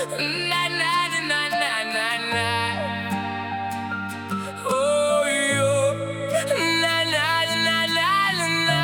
На-на-на-на-на-на. Ой-ё. На-на-на-на-на-на.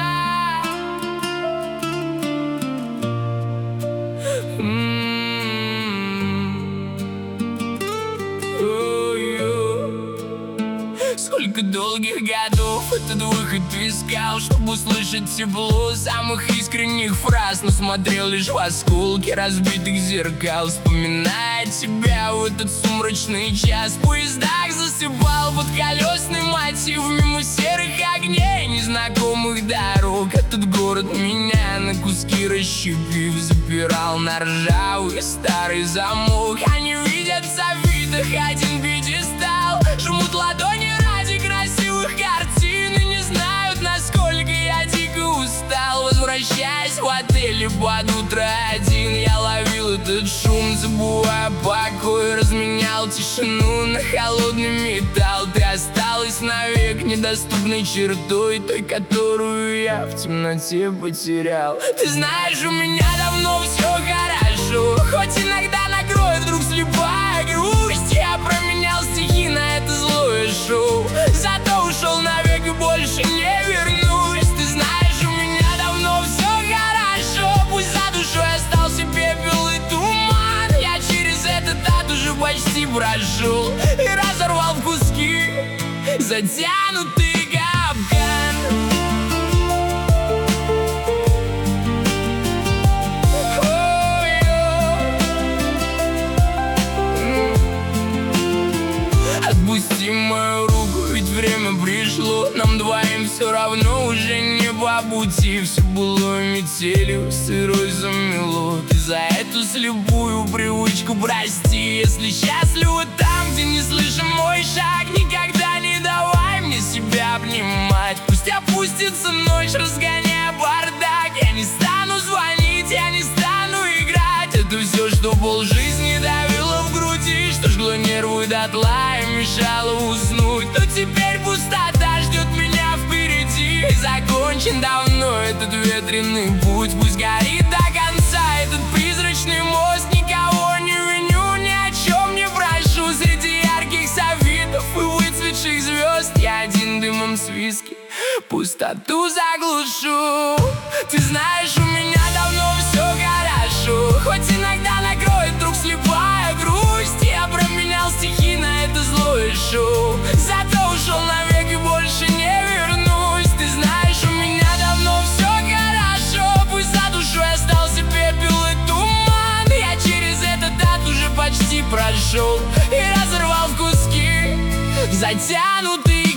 Ой-ё. Сколько долгих годов этот выход искал, чтобы услышать тепло самых искренних фраз, но смотрел лишь в осколки разбитых зеркал, вспоминая тебя в этот сумрачный час. В поездах засыпал под колесный мотив, мимо серых огней незнакомых дорог. Этот город меня на куски расщепив, запирал на ржавый старый замок. Они видятся в видах один пьедестал, жмут ладони ради красивых картин и не знают, насколько я дико устал. Возвращаясь в отеле под утро один, я ловил этот шум, забывая покой, разменял тишину на холодный металл. Ты осталась навек недоступной чертой, той, которую я в темноте потерял. Ты знаешь, у меня давно все хорошо, хоть иногда накроет вдруг слепая грусть. Я променял стихи на это злое шоу, зато ушел навек и больше не вернусь. Ты знаешь, у меня давно все хорошо, пусть за душой остался пепел и туман. Я через этот ад уже почти прошел и разорвал в куски затянутый капкан. Отпусти мою руку, ведь время пришло, нам двоим все равно уже не по пути. Все было метелью, сырой замело. Ты за эту слепую привычку прости. Если счастлива там, где не слышим мой шаг, никогда не давай мне себя обнимать. Пусть опустится ночь, разгоняя бардак. Я не стану звонить, я не стану играть. Это все, что полжизни давило в груди, что жгло нервы дотла и мешало уснуть. Но теперь пустота ждет меня впереди, и закончен давно этот ветреный путь. Пусть горит до конца этот призрачный мост. Никого не виню, ни о чем не прошу. Среди ярких софитов и выцветших звезд я один дымом с виски пустоту заглушу. Ты знаешь, у меня давно все хорошо, хоть иногда накроет вдруг слепая грусть. Я променял стихи на это злое шоу, зато ушел навек и больше не вернусь. Ты знаешь, у меня давно все хорошо, пусть за душой остался пепел и туман. Я через этот ад уже почти прошел и разорвал в куски затянутый